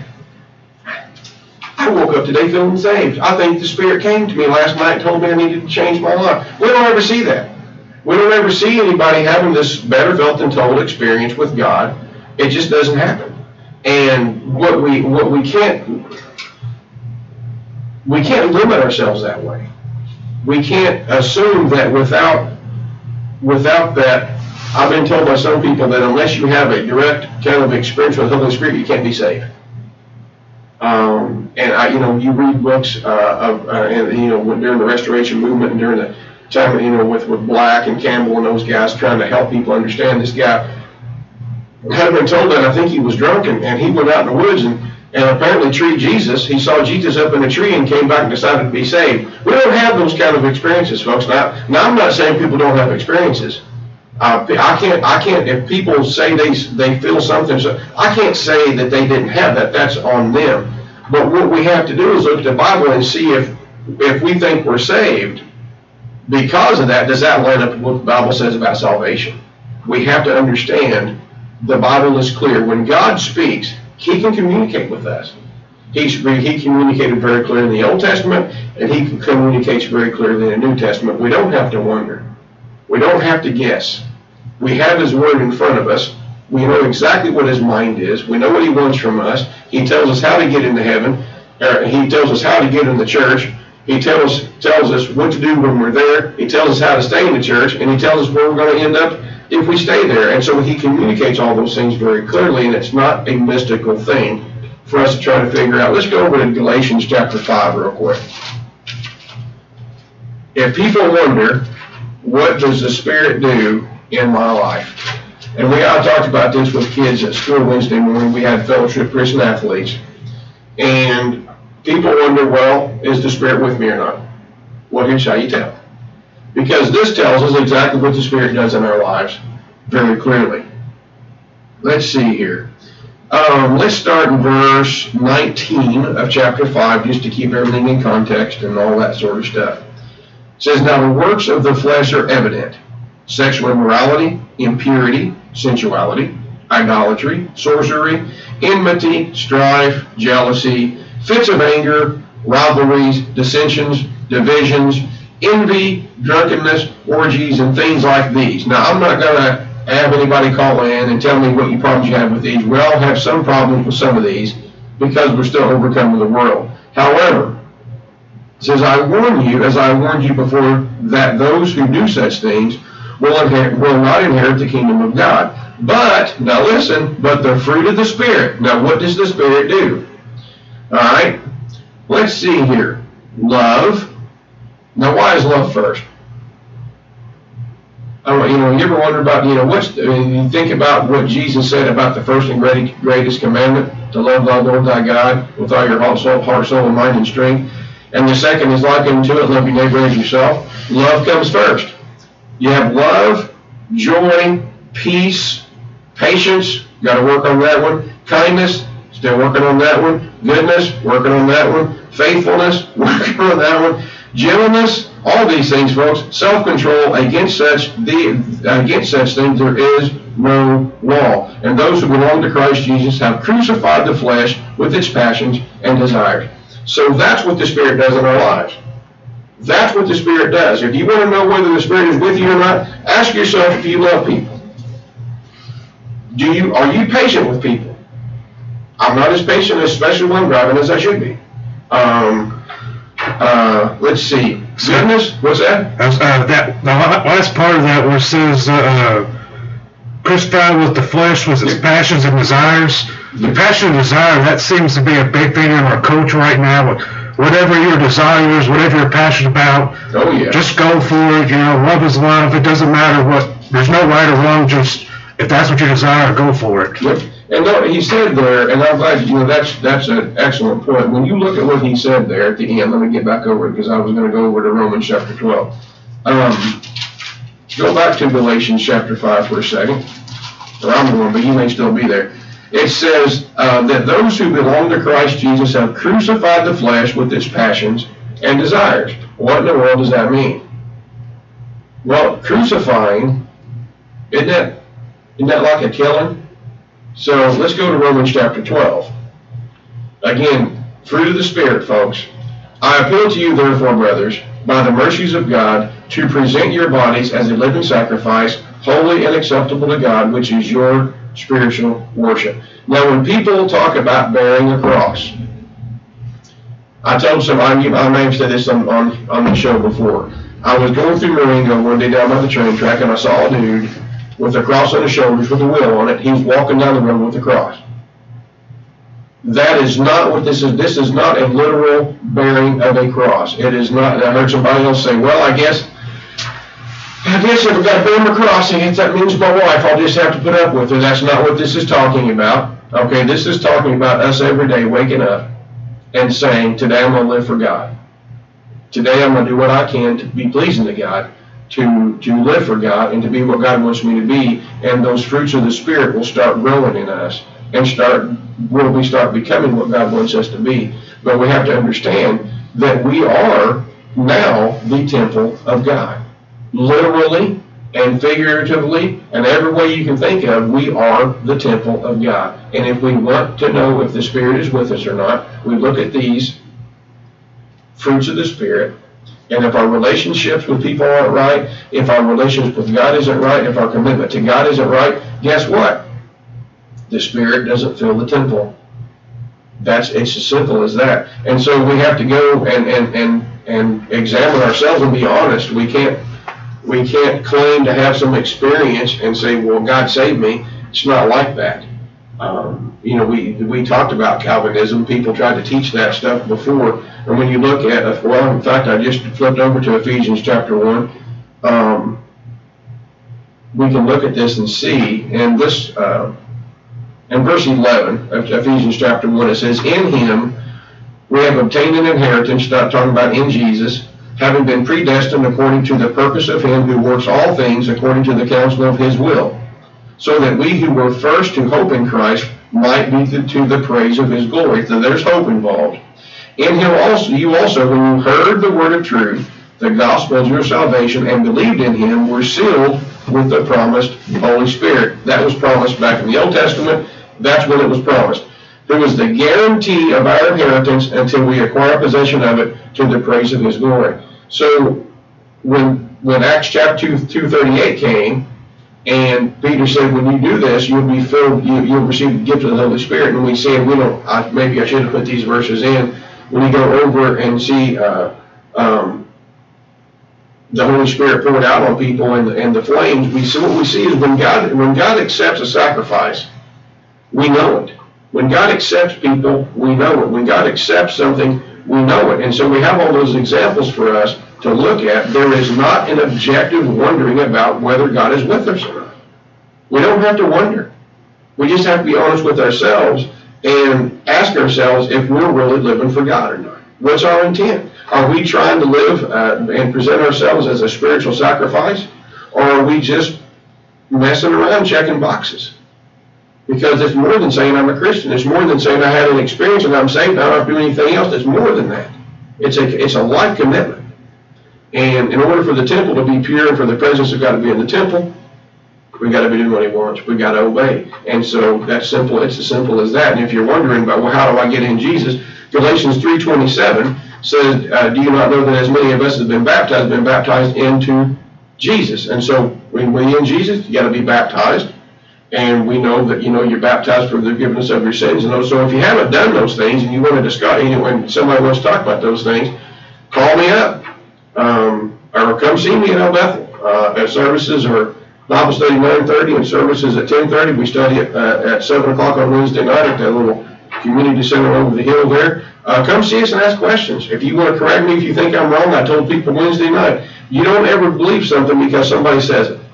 I woke up today feeling saved. I think the Spirit came to me last night and told me I needed to change my life. We don't ever see that. We don't ever see anybody having this better felt and told experience with God. It just doesn't happen. And we can't limit ourselves that way. We can't assume that without that. I've been told by some people that unless you have a direct kind of experience with the Holy Spirit, you can't be saved. And you read books during the Restoration movement and during the time, with Black and Campbell and those guys trying to help people understand. This guy had been told that I think he was drunk and he went out in the woods and apparently treated Jesus. He saw Jesus up in a tree and came back and decided to be saved. We don't have those kind of experiences, folks. Now I'm not saying people don't have experiences. I can't. If people say they feel something, so I can't say that they didn't have that. That's on them. But what we have to do is look at the Bible and see if we think we're saved because of that. Does that line up with what the Bible says about salvation? We have to understand the Bible is clear. When God speaks, He can communicate with us. He communicated very clearly in the Old Testament, and He communicates very clearly in the New Testament. We don't have to wonder. We don't have to guess. We have His Word in front of us. We know exactly what His mind is. We know what He wants from us. He tells us how to get into heaven. He tells us how to get in the church. He tells us what to do when we're there. He tells us how to stay in the church, and He tells us where we're going to end up if we stay there. And so He communicates all those things very clearly, and it's not a mystical thing for us to try to figure out. Let's go over to Galatians chapter 5 real quick. If people wonder, what does the Spirit do in my life? And I talked about this with kids at school Wednesday morning. We had fellowship Christian athletes. And people wonder, well, is the Spirit with me or not? Well, here's how you tell. Because this tells us exactly what the Spirit does in our lives very clearly. Let's see here. Let's start in verse 19 of chapter 5, just to keep everything in context and all that sort of stuff. It says, now the works of the flesh are evident: sexual immorality, impurity, sensuality, idolatry, sorcery, enmity, strife, jealousy, fits of anger, rivalries, dissensions, divisions, envy, drunkenness, orgies, and things like these. Now, I'm not going to have anybody call in and tell me what problems you have with these. We all have some problems with some of these because we're still overcoming the world. However, it says, I warn you, as I warned you before, that those who do such things will not inherit the kingdom of God. But, now listen, but the fruit of the Spirit. Now, what does the Spirit do? All right, let's see here. Love. Now, why is love first? You ever wonder about, you think about what Jesus said about the first and greatest commandment, to love thy Lord thy God with all your heart, soul, and mind, and strength. And the second is like unto it, love your neighbor as yourself. Love comes first. You have love, joy, peace, patience, got to work on that one. Kindness, still working on that one. Goodness, working on that one. Faithfulness, working on that one. Gentleness, all these things, folks. Self-control, against such things there is no law. And those who belong to Christ Jesus have crucified the flesh with its passions and desires. So that's what the Spirit does in our lives. That's what the Spirit does. If you want to know whether the Spirit is with you or not, ask yourself if you love people. Are you patient with people? I'm not as patient, especially when I'm driving, as I should be. Let's see. Goodness, what's that? The last part of that where it says, crucified with the flesh was its passions and desires. The passion and desire, that seems to be a big thing in our culture right now. Whatever your desire is, whatever you're passionate about, just go for it. Love is love. It doesn't matter there's no right or wrong. Just, if that's what you desire, go for it. Yep. And no, he said there, and I'm glad, that's an excellent point. When you look at what he said there at the end, let me get back over it because I was going to go over to Romans chapter 12. Go back to Galatians chapter 5 for a second. Or I'm going, but you may still be there. It says that those who belong to Christ Jesus have crucified the flesh with its passions and desires. What in the world does that mean? Well, crucifying, isn't that like a killing? So let's go to Romans chapter 12. Again, fruit of the Spirit, folks. I appeal to you, therefore, brothers, by the mercies of God, to present your bodies as a living sacrifice, holy and acceptable to God, which is your spiritual worship. Now, when people talk about bearing a cross, I told somebody, I may have said this on the show before. I was going through Marengo one day down by the train track, and I saw a dude with a cross on his shoulders with a wheel on it. He was walking down the road with a cross. That is not what this is. This is not a literal bearing of a cross. It is not. I heard somebody else say, well, I guess if I've got to bear my cross, I guess that means my wife, I'll just have to put up with her. That's not what this is talking about. Okay, this is talking about us every day waking up and saying, today I'm going to live for God. Today I'm going to do what I can to be pleasing to God, to live for God, and to be what God wants me to be. And those fruits of the Spirit will start growing in us and we start becoming what God wants us to be. But we have to understand that we are now the temple of God. Literally and figuratively and every way you can think of, we are the temple of God. And if we want to know if the Spirit is with us or not, we look at these fruits of the Spirit. And if our relationships with people aren't right, if our relationship with God isn't right, if our commitment to God isn't right, guess what? The Spirit doesn't fill the temple. It's as simple as that. And so we have to go and examine ourselves and be honest. We can't claim to have some experience and say, well, God saved me. It's not like that. We talked about Calvinism. People tried to teach that stuff before. And when you look at, in fact, I just flipped over to Ephesians chapter 1. We can look at this and see. And this, in verse 11 of Ephesians chapter 1, it says, in him we have obtained an inheritance, not talking about in Jesus, having been predestined according to the purpose of him who works all things according to the counsel of his will, so that we who were first to hope in Christ might be to the praise of his glory. So there's hope involved. In him also, you also, when you heard the word of truth, the gospel of your salvation and believed in him were sealed with the promised Holy Spirit. That was promised back in the Old Testament. That's when it was promised. It was the guarantee of our inheritance until we acquire possession of it to the praise of his glory. So when Acts chapter 2:38 came, and Peter said, when you do this, you'll be filled, you'll receive the gift of the Holy Spirit. And we said, maybe I should have put these verses in. When you go over and see the Holy Spirit poured out on people and the flames, what we see is when God accepts a sacrifice, we know it. When God accepts people, we know it. When God accepts something, we know it. And so we have all those examples for us to look at. There is not an objective wondering about whether God is with us or not. We don't have to wonder. We just have to be honest with ourselves and ask ourselves if we're really living for God or not. What's our intent? Are we trying to live and present ourselves as a spiritual sacrifice? Or are we just messing around checking boxes? Because it's more than saying I'm a Christian. It's more than saying I had an experience and I'm saved. I don't have to do anything else. It's more than that. It's a life commitment. And in order for the temple to be pure and for the presence of God to be in the temple, we got to be doing what he wants. We got to obey. And so that's simple. It's as simple as that. And if you're wondering about, well, how do I get in Jesus? Galatians 3:27 says, do you not know that as many of us have been baptized into Jesus? And so when we're in Jesus, you got to be baptized. And we know that, you're baptized for the forgiveness of your sins. And so if you haven't done those things and you want to discuss, when somebody wants to talk about those things, call me up. Or come see me at El Bethel. At services or Bible study 9:30 and services at 10:30. We study at 7 o'clock on Wednesday night at that little community center over the hill there. Come see us and ask questions. If you want to correct me, if you think I'm wrong, I told people Wednesday night, you don't ever believe something because somebody says it.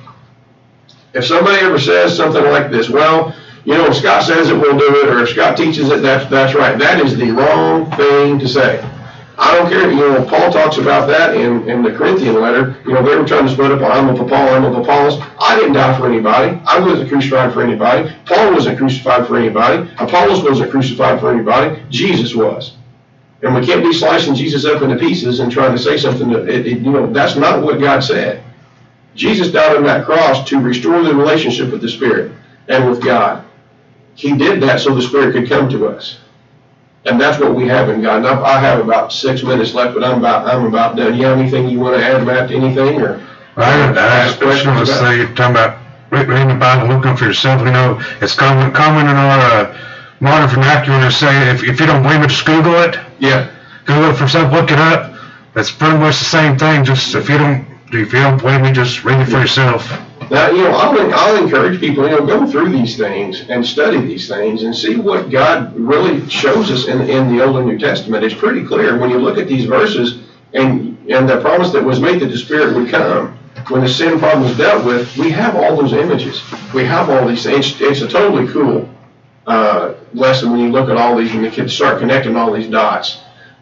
If somebody ever says something like this, well, if Scott says it, we'll do it, or if Scott teaches it, that's right. That is the wrong thing to say. I don't care. Paul talks about that in the Corinthian letter. They were trying to split up. I'm of Paul, I'm of Apollos. I didn't die for anybody. I wasn't crucified for anybody. Paul wasn't crucified for anybody. Apollos wasn't crucified for anybody. Jesus was. And we can't be slicing Jesus up into pieces and trying to say something that's not what God said. Jesus died on that cross to restore the relationship with the Spirit and with God. He did that so the Spirit could come to us. And that's what we have in God. Now, I have about 6 minutes left, but I'm about done. You have anything you want to add, Matt, to anything? Or I just want to say, you're talking about reading the Bible, looking for yourself. It's common in our modern vernacular to say, if you don't believe it, just Google it. Yeah. Google it for yourself, look it up. That's pretty much the same thing. Just if you don't believe me, just read it for yourself. Now, I'll encourage people, go through these things and study these things and see what God really shows us in the Old and New Testament. It's pretty clear when you look at these verses and the promise that was made that the Spirit would come when the sin problem was dealt with. We have all those images. We have all these things. It's a totally cool lesson when you look at all these and the kids start connecting all these dots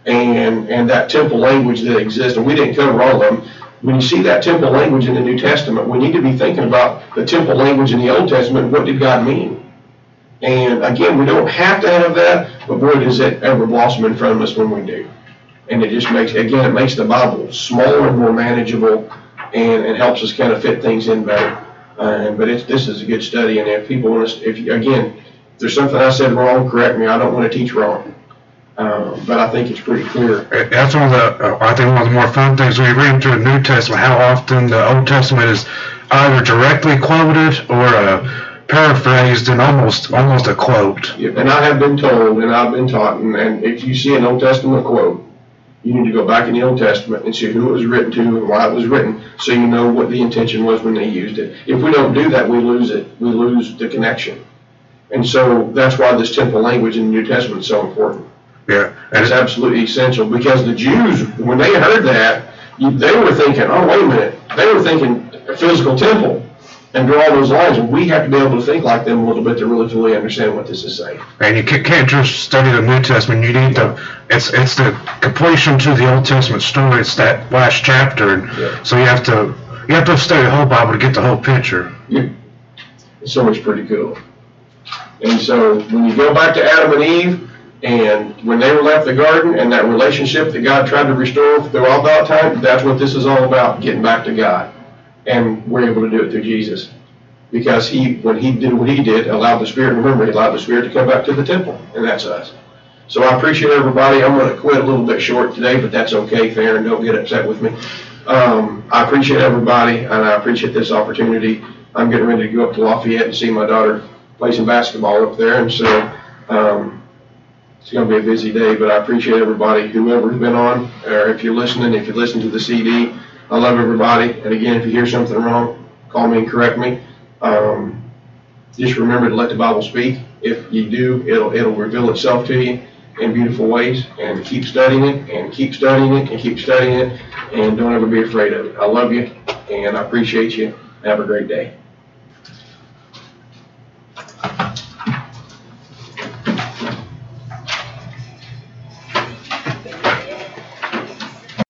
and that temple language that exists. And we didn't cover all of them. When you see that temple language in the New Testament, we need to be thinking about the temple language in the Old Testament. What did God mean? And again, we don't have to have that, but boy, does it ever blossom in front of us when we do. And it just makes the Bible smaller and more manageable and helps us kind of fit things in better. But this is a good study, and if people want to, if there's something I said wrong, correct me. I don't want to teach wrong. But I think it's pretty clear. That's one of the more fun things when you read into the New Testament, how often the Old Testament is either directly quoted or paraphrased and almost a quote. Yeah, and I have been told and I've been taught, and if you see an Old Testament quote, you need to go back in the Old Testament and see who it was written to and why it was written, so you know what the intention was when they used it. If we don't do that, we lose it. We lose the connection. And so that's why this temple language in the New Testament is so important. Yeah, and it's absolutely essential, because the Jews, when they heard that, they were thinking, oh, wait a minute. They were thinking a physical temple and draw those lines, and we have to be able to think like them a little bit to really fully understand what this is saying. And you can't just study the New Testament. You need it's the completion to the Old Testament story. It's that last chapter, and so you have to study the whole Bible to get the whole picture. Yeah. So it's pretty cool. And so when you go back to Adam and Eve, And when they were left the garden and that relationship that God tried to restore through all that time, that's what this is all about, getting back to God. And we're able to do it through Jesus. Because when he did what he did, allowed the Spirit, remember, he allowed the Spirit to come back to the temple, and that's us. So I appreciate everybody. I'm going to quit a little bit short today, but that's okay, Theron, don't get upset with me. I appreciate everybody, and I appreciate this opportunity. I'm getting ready to go up to Lafayette and see my daughter play some basketball up there, and so it's going to be a busy day, but I appreciate everybody, whoever's been on, or if you're listening, if you listen to the CD, I love everybody. And again, if you hear something wrong, call me and correct me. Just remember to let the Bible speak. If you do, it'll reveal itself to you in beautiful ways, and keep studying it, and keep studying it, and keep studying it, and don't ever be afraid of it. I love you, and I appreciate you. Have a great day.